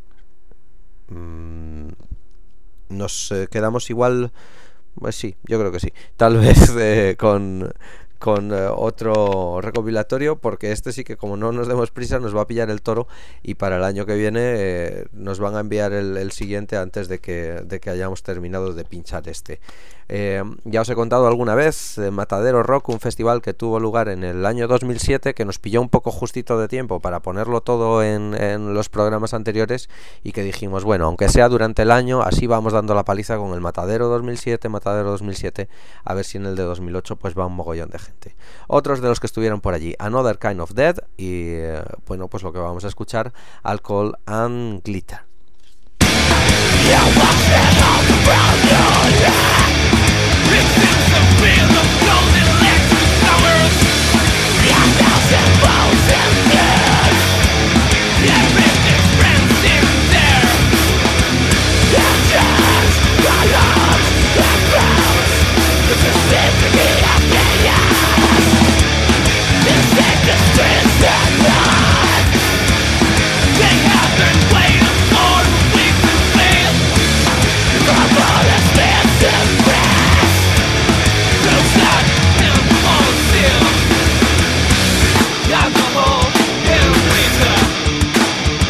Mm, nos eh, quedamos igual, pues sí, yo creo que sí. Tal vez eh, con... con eh, otro recopilatorio, porque este sí que, como no nos demos prisa, nos va a pillar el toro, y para el año que viene eh, nos van a enviar el, el siguiente antes de que, de que hayamos terminado de pinchar este. Eh, ya os he contado alguna vez eh, Matadero Rock, un festival que tuvo lugar en el año dos mil siete, que nos pilló un poco justito de tiempo para ponerlo todo en, en los programas anteriores, y que dijimos, bueno, aunque sea durante el año, así vamos dando la paliza con el Matadero dos mil siete, Matadero dos mil siete, a ver si en el de dos mil ocho pues va un mogollón de gente. Otros de los que estuvieron por allí, Another Kind of Dead, y eh, bueno, pues lo que vamos a escuchar, Alcohol and Glitter. Alcohol and glitter.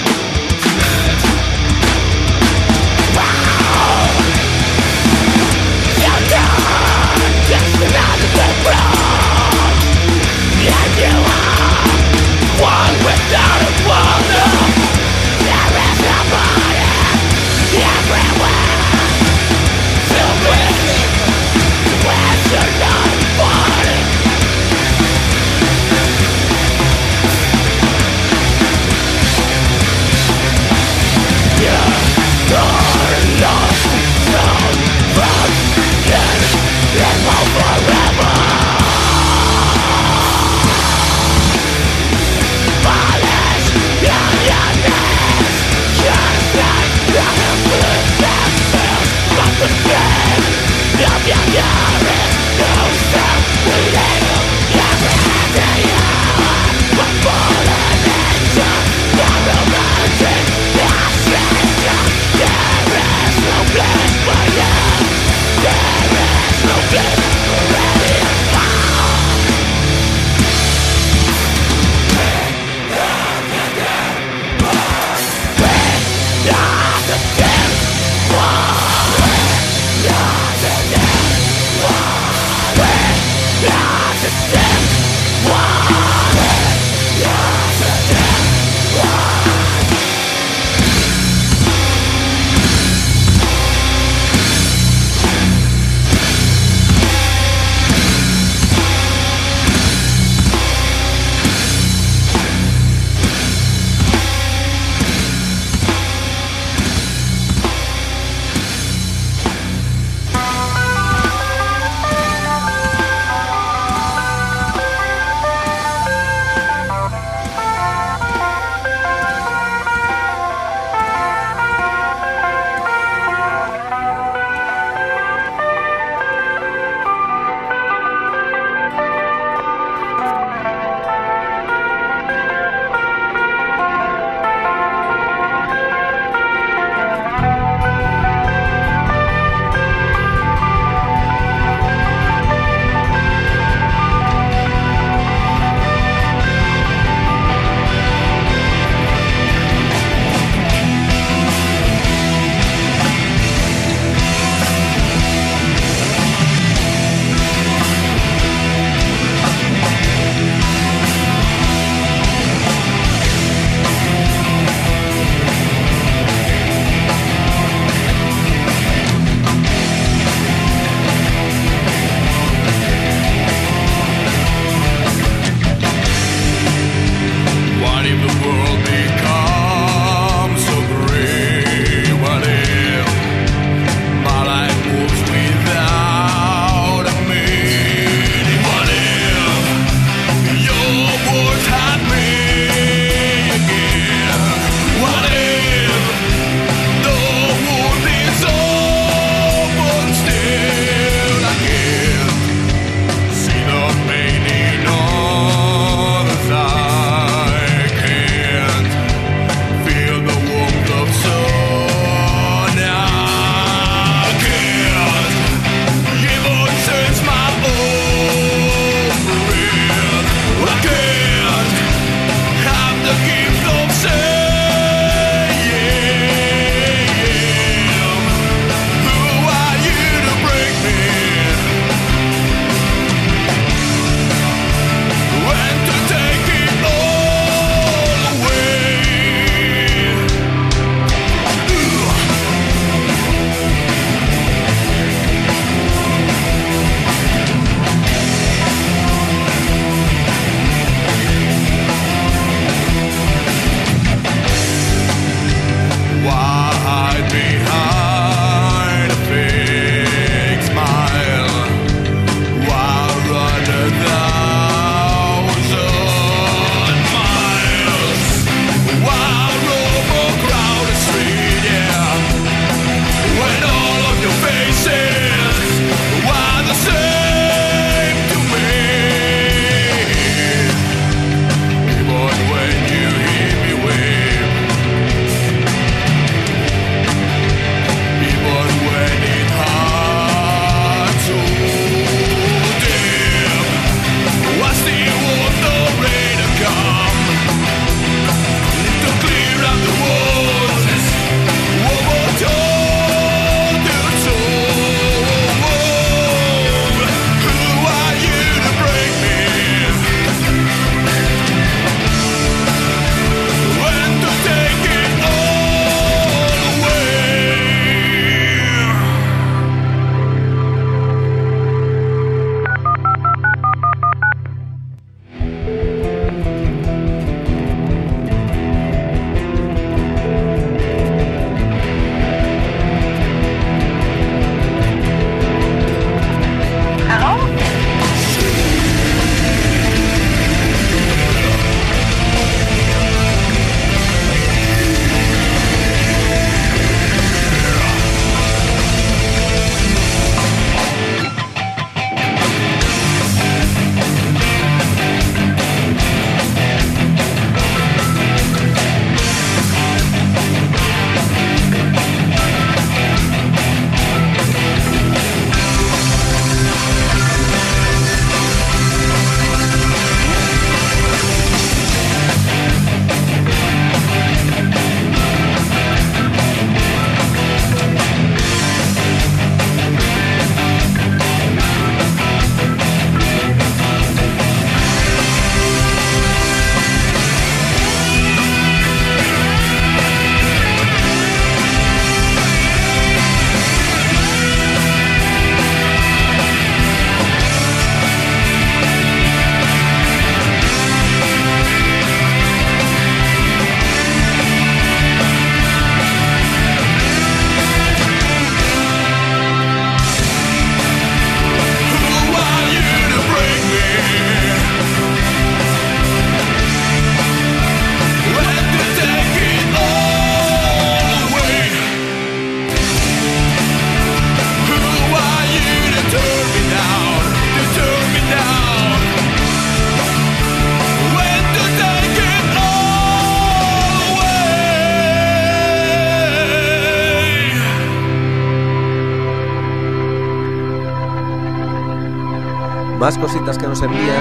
Más cositas que nos envían.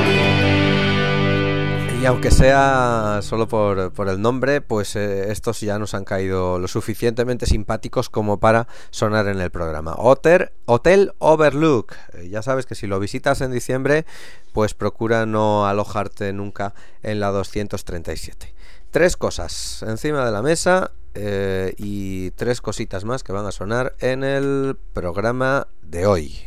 Y aunque sea solo por, por el nombre, pues eh, estos ya nos han caído lo suficientemente simpáticos como para sonar en el programa. Hotel, Hotel Overlook. Eh, ya sabes que si lo visitas en diciembre, pues procura no alojarte nunca en la doscientos treinta y siete. Tres cosas encima de la mesa eh, y tres cositas más que van a sonar en el programa de hoy.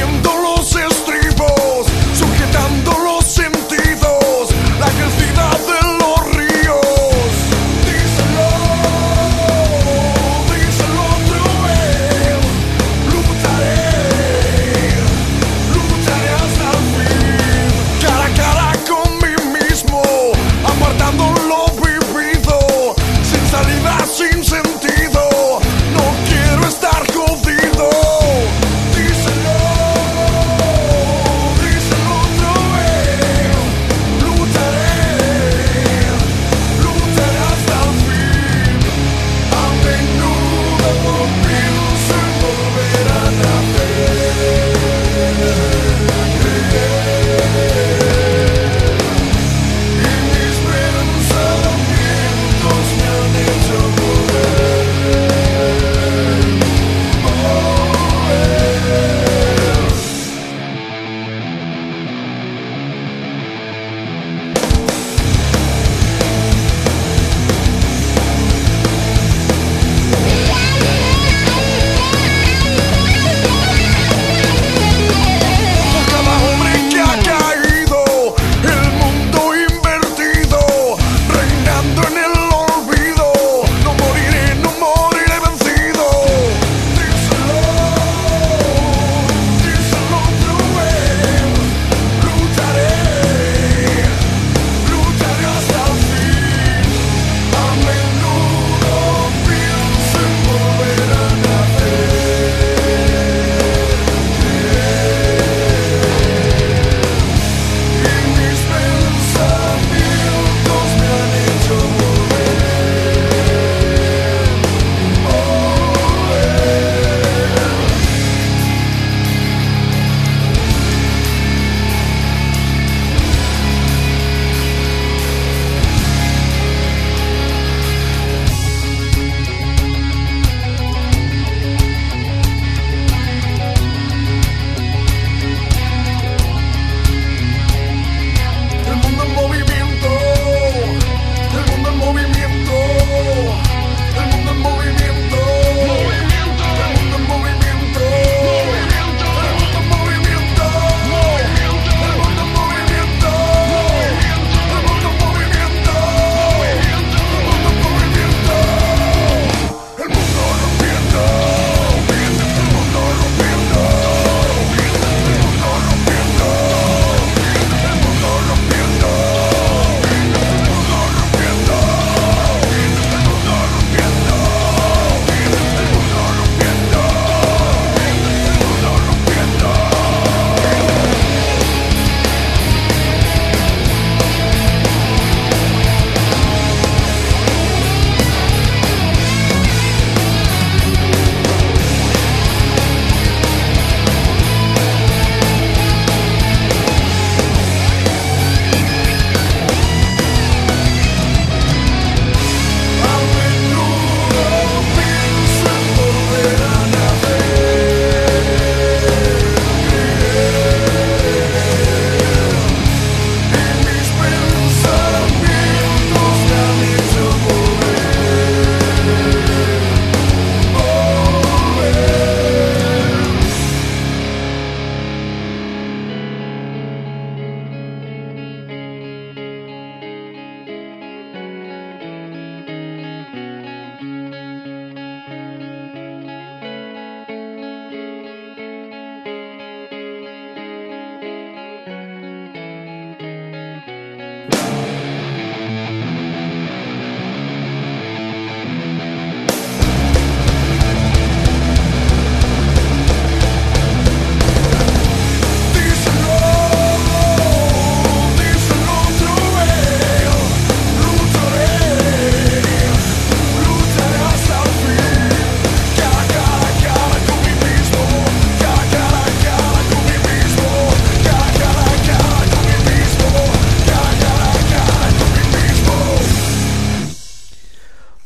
Sujetando los sentidos, la crecida de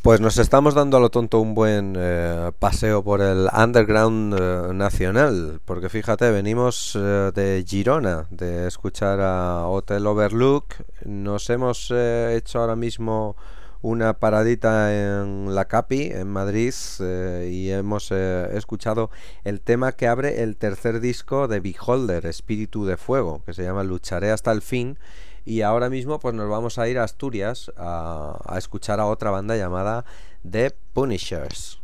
Pues nos estamos dando a lo tonto un buen eh, paseo por el underground eh, nacional, porque fíjate, venimos eh, de Girona, de escuchar a Hotel Overlook, nos hemos eh, hecho ahora mismo una paradita en la Capi, en Madrid, eh, y hemos eh, escuchado el tema que abre el tercer disco de Beholder, Espíritu de Fuego, que se llama Lucharé hasta el fin. Y ahora mismo pues nos vamos a ir a Asturias a, a escuchar a otra banda llamada The Punishers.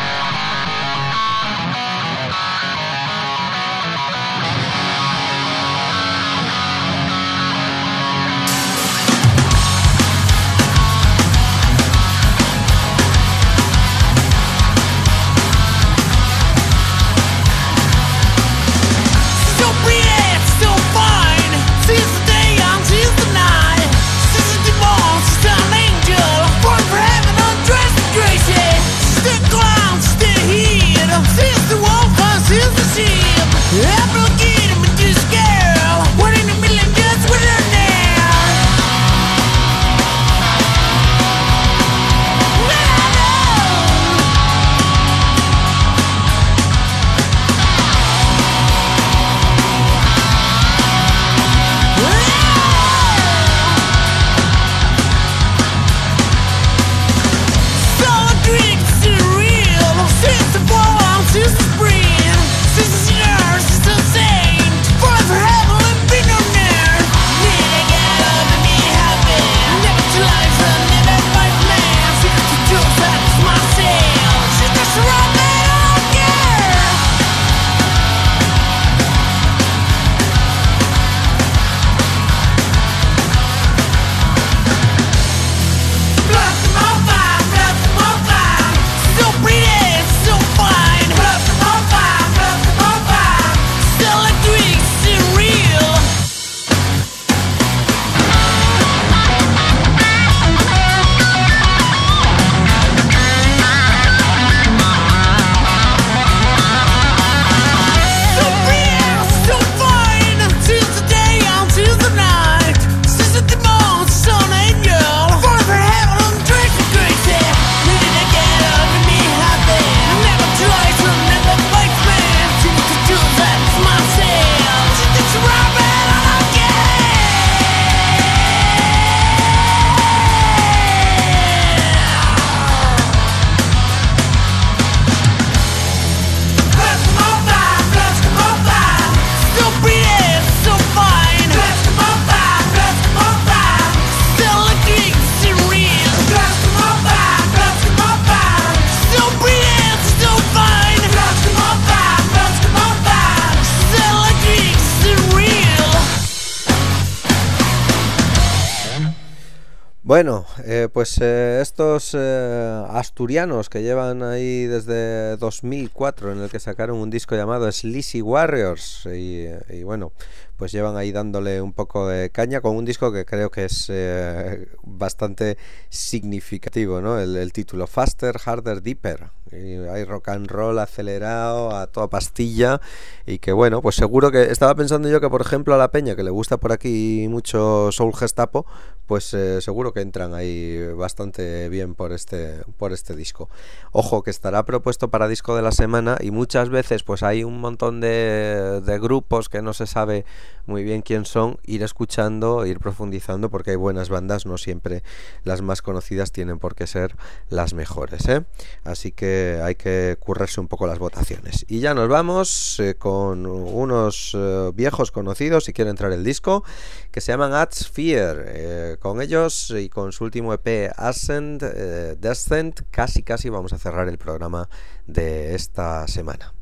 Bueno, eh, pues eh, estos eh, asturianos que llevan ahí desde dos mil cuatro, en el que sacaron un disco llamado Sleazy Warriors, y, y bueno, pues llevan ahí dándole un poco de caña con un disco que creo que es eh, bastante significativo, ¿no? El, el título, Faster, Harder, Deeper. Y hay rock and roll acelerado a toda pastilla, y que bueno, pues seguro que estaba pensando yo que, por ejemplo, a la peña que le gusta por aquí mucho Soul Gestapo, pues eh, seguro que entran ahí bastante bien por este por este disco. Ojo, que estará propuesto para disco de la semana, y muchas veces pues hay un montón de, de grupos que no se sabe muy bien quién son, ir escuchando, ir profundizando, porque hay buenas bandas, no siempre las más conocidas tienen por qué ser las mejores, ¿eh? Así que hay que currarse un poco las votaciones. Y ya nos vamos eh, con unos eh, viejos conocidos, si quiere entrar el disco, que se llaman Atsphere. Eh, con ellos y con su último E P Ascent, eh, Descent, casi casi vamos a cerrar el programa de esta semana.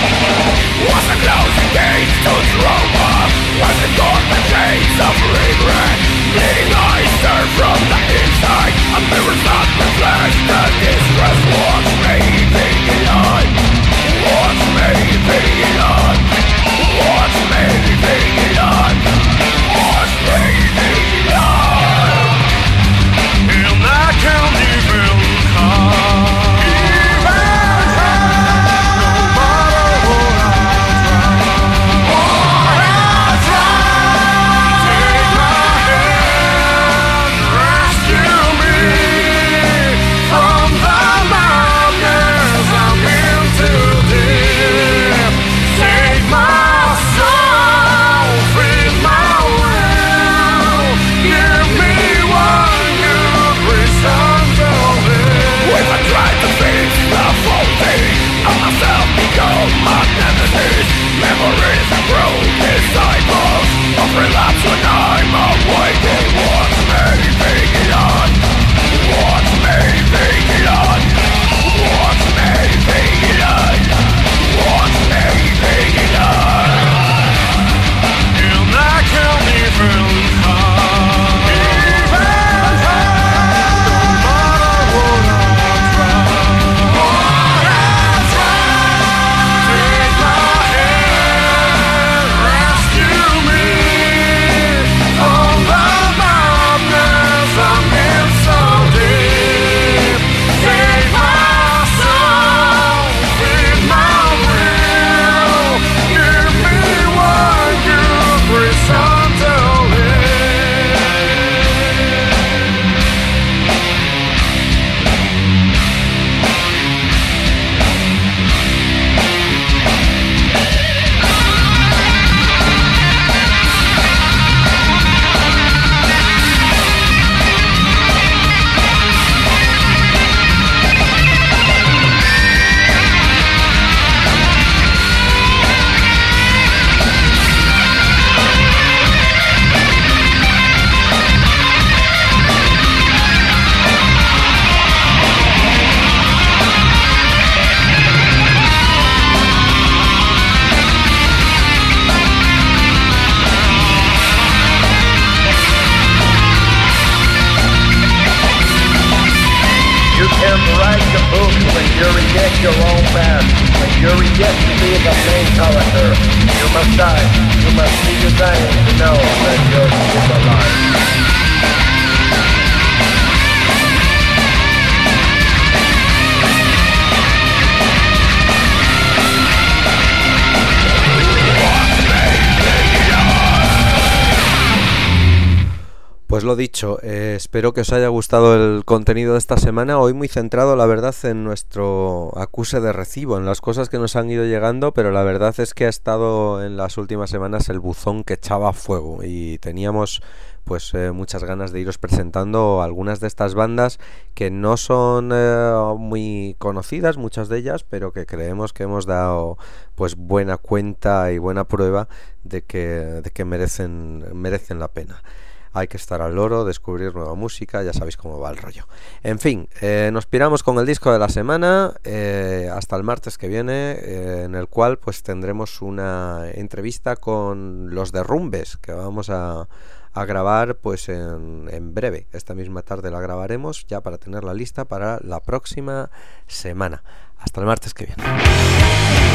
Gates to Roma, as the dark chains of regret. You reject your own path. When you reject to be the main character, you must die. You must be designed to know that you're still alive. Pues lo dicho, eh, espero que os haya gustado el contenido de esta semana, hoy muy centrado la verdad en nuestro acuse de recibo, en las cosas que nos han ido llegando, pero la verdad es que ha estado en las últimas semanas el buzón que echaba fuego y teníamos pues eh, muchas ganas de iros presentando algunas de estas bandas que no son eh, muy conocidas, muchas de ellas, pero que creemos que hemos dado pues buena cuenta y buena prueba de que, de que merecen, merecen la pena. Hay que estar al loro, descubrir nueva música, ya sabéis cómo va el rollo. En fin, eh, nos piramos con el disco de la semana eh, hasta el martes que viene, eh, en el cual pues tendremos una entrevista con los Derrumbes que vamos a, a grabar pues en, en breve. Esta misma tarde la grabaremos ya para tenerla lista para la próxima semana. Hasta el martes que viene.